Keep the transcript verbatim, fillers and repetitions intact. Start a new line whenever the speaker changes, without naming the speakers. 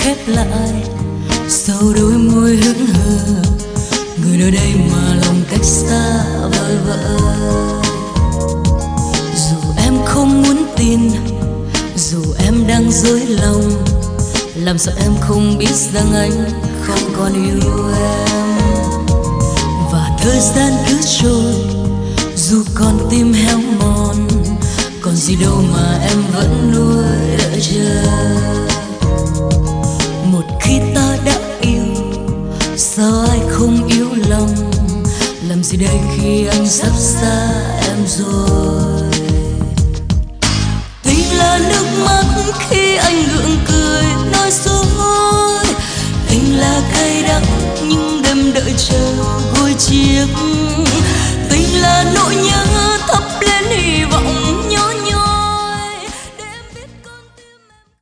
khép lại sau đôi môi hững hờ, người nơi đây mà lòng cách xa vời vợi. Dù em không muốn tin, dù em đang dối lòng, làm sao em không biết rằng anh không còn yêu em. Và thời gian cứ trôi, dù con tim héo mòn, còn gì đâu mà em vẫn nuối đợi chờ. Một khi ta đã yêu, sao ai không yếu lòng, làm gì đây khi anh sắp xa em rồi.